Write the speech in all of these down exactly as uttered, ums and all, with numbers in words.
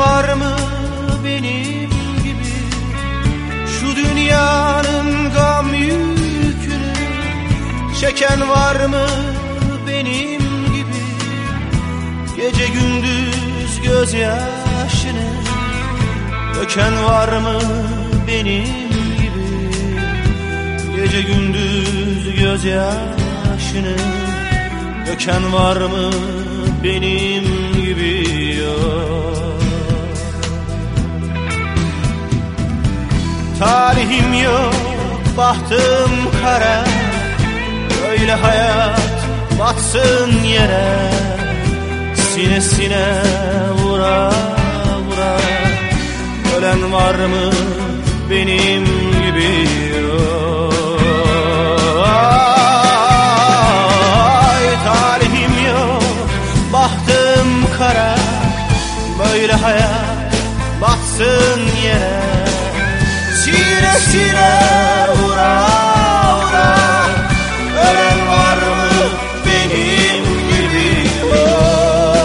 var mı benim gibi şu dünyanın gam yükünü çeken var mı benim gibi gece gündüz gözyaşını döken var mı benim gibi gece gündüz gözyaşını döken var mı benim gibi yok. Talihim yok, bahtım kara, böyle hayat batsın yere, sinesine vura vura. Ölen var mı benim gibi yok. Ay, talihim yok, bahtım kara, böyle hayat batsın yere, sinesine vura vura. Ölen var mı benim gibi yok.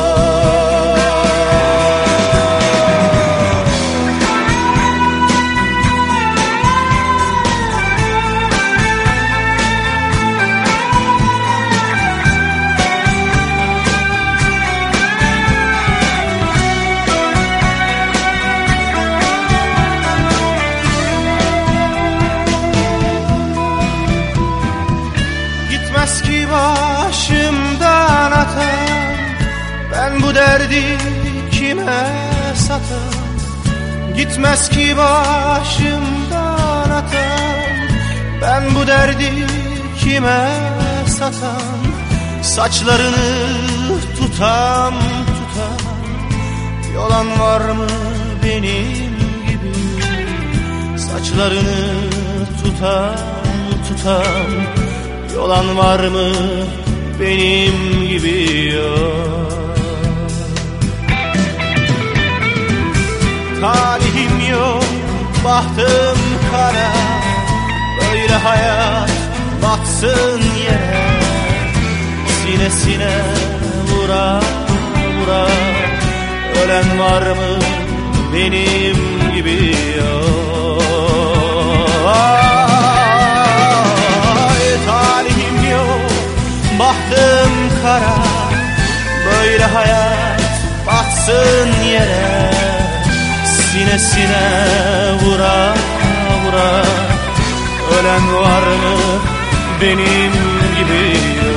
Gitmez ki başımdan atan, ben bu derdi kime satan? Gitmez ki başımdan atan, ben bu derdi kime satan? Saçlarını tutam tutam, yolan var mı benim gibi? Saçlarını tutam tutam, yolan var mı benim gibi yok. Talihim yok, bahtım kara, böyle hayat batsın yere, sinesine vura vura. Ölen var mı benim gibi yok. Bahtım kara, böyle hayat batsın yere, sinesine vura vura. Ölen var mı benim gibi?